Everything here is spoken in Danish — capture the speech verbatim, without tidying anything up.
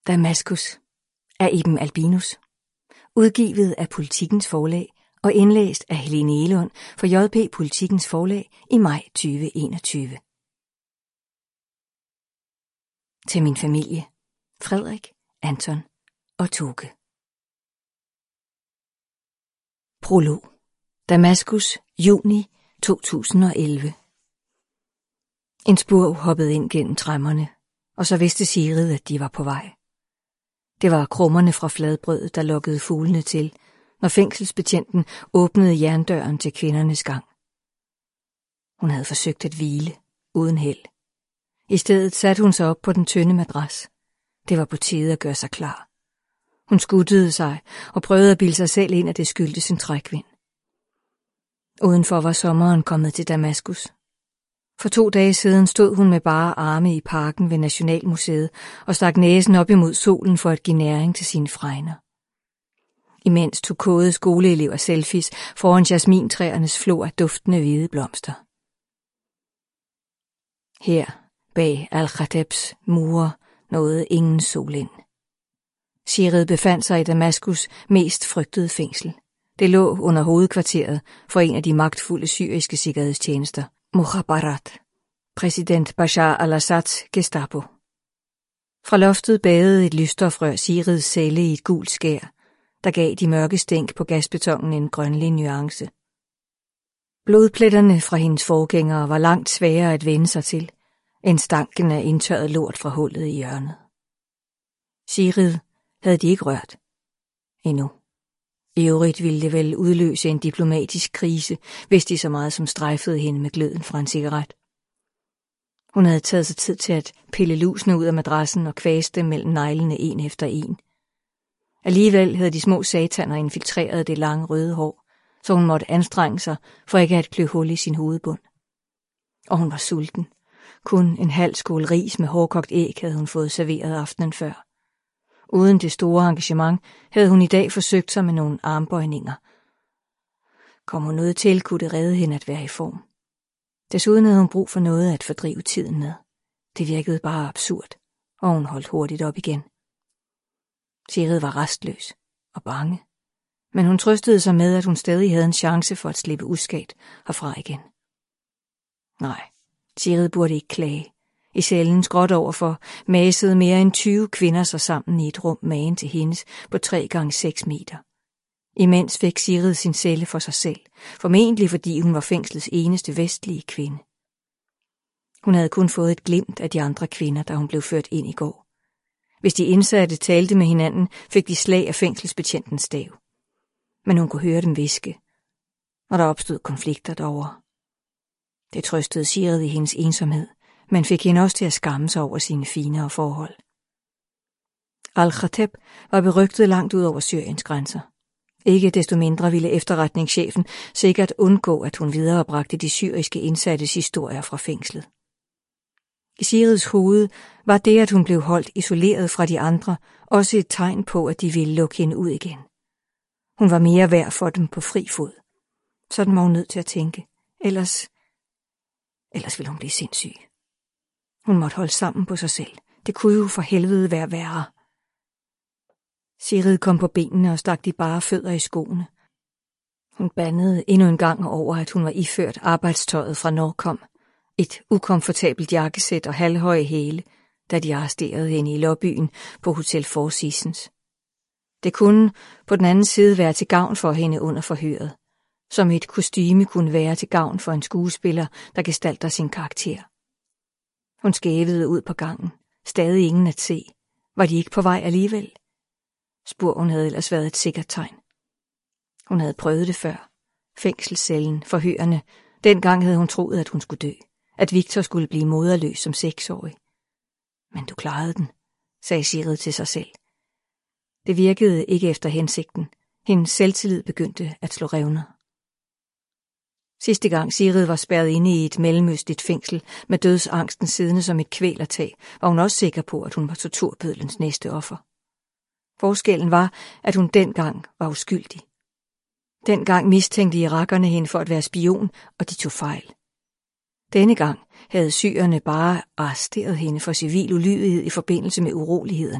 Damaskus af Iben Albinus. Udgivet af Politikens Forlag og indlæst af Helene Egelund for J P Politikens Forlag i maj tyve enogtyve. Til min familie, Frederik, Anton og Toke. Prolog. Damaskus, juni to tusind og elleve. En spurv hoppede ind gennem tremmerne, og så vidste Sigrid, at de var på vej. Det var krummerne fra fladbrødet, der lokkede fuglene til, når fængselsbetjenten åbnede jerndøren til kvindernes gang. Hun havde forsøgt at hvile, uden held. I stedet satte hun sig op på den tynde madras. Det var på tide at gøre sig klar. Hun skuttede sig og prøvede at bilde sig selv ind, at det skyldtes en trækvind. Udenfor var sommeren kommet til Damaskus. For to dage siden stod hun med bare arme i parken ved Nationalmuseet og stak næsen op imod solen for at give næring til sine fregner. Imens tog kåde skoleelever selfies foran jasmintræernes flor af duftende hvide blomster. Her, bag Al-Khatebs mure, nåede ingen sol ind. Sigrid befandt sig i Damaskus' mest frygtede fængsel. Det lå under hovedkvarteret for en af de magtfulde syriske sikkerhedstjenester, Mukhabarat, præsident Bashar al-Assads Gestapo. Fra loftet badede et lysstofrør Sigrids celle i et gult skær, der gav de mørke stænk på gasbetongen en grønlig nuance. Blodpletterne fra hendes forgængere var langt sværere at vende sig til, end stanken af indtørret lort fra hullet i hjørnet. Sigrid havde de ikke rørt. Endnu. I øvrigt ville det vel udløse en diplomatisk krise, hvis de så meget som strejfede hende med gløden fra en cigaret. Hun havde taget sig tid til at pille lusene ud af madrassen og kvæste mellem neglene en efter en. Alligevel havde de små sataner infiltreret det lange røde hår, så hun måtte anstrenge sig for ikke at klø hul i sin hovedbund. Og hun var sulten. Kun en halv skål ris med hårdkogt æg havde hun fået serveret aftenen før. Uden det store engagement havde hun i dag forsøgt sig med nogle armbøjninger. Kom hun noget til, kunne det redde hende at være i form. Desuden havde hun brug for noget at fordrive tiden med. Det virkede bare absurd, og hun holdt hurtigt op igen. Sigrid var restløs og bange, men hun trøstede sig med, at hun stadig havde en chance for at slippe uskadt herfra igen. Nej, Sigrid burde ikke klage. I cellen skråt overfor masede mere end tyve kvinder sig sammen i et rum magen til hendes på tre gange seks meter. Imens fik Sigrid sin celle for sig selv, formentlig fordi hun var fængslets eneste vestlige kvinde. Hun havde kun fået et glimt af de andre kvinder, da hun blev ført ind i går. Hvis de indsatte talte med hinanden, fik de slag af fængselsbetjentens stav. Men hun kunne høre dem hviske, og der opstod konflikter derovre. Det trøstede Sigrid i hendes ensomhed, men fik hende også til at skamme sig over sine finere forhold. Al-Khateb var berygtet langt ud over Syriens grænser. Ikke desto mindre ville efterretningschefen sikkert undgå, at hun viderebragte de syriske indsattes historier fra fængslet. I Sigrids hoved var det, at hun blev holdt isoleret fra de andre, også et tegn på, at de ville lukke hende ud igen. Hun var mere værd for dem på fri fod. Sådan var hun nødt til at tænke. Ellers, ellers ville hun blive sindssyg. Hun måtte holde sammen på sig selv. Det kunne jo for helvede være værre. Sigrid kom på benene og stak de bare fødder i skoene. Hun bandede endnu en gang over, at hun var iført arbejdstøjet fra Norkom. Et ukomfortabelt jakkesæt og halvhøje hæle, da de arresterede hende i lobbyen på Hotel Four Seasons. Det kunne på den anden side være til gavn for hende under forhøret, som et kostyme kunne være til gavn for en skuespiller, der gestalter sin karakter. Hun skævede ud på gangen. Stadig ingen at se. Var de ikke på vej alligevel? Spurven havde ellers været et sikkert tegn. Hun havde prøvet det før. Fængselscellen, forhørene. Dengang havde hun troet, at hun skulle dø. At Victor skulle blive moderløs som seksårig. Men du klarede den, sagde Sigrid til sig selv. Det virkede ikke efter hensigten. Hendes selvtillid begyndte at slå revner. Sidste gang Sigrid var spærret inde i et mellemøstligt fængsel med dødsangsten siddende som et kvælertag, var hun også sikker på, at hun var torturbødlens næste offer. Forskellen var, at hun dengang var uskyldig. Dengang mistænkte irakerne hende for at være spion, og de tog fejl. Denne gang havde syrerne bare arresteret hende for civil ulydighed i forbindelse med urolighederne.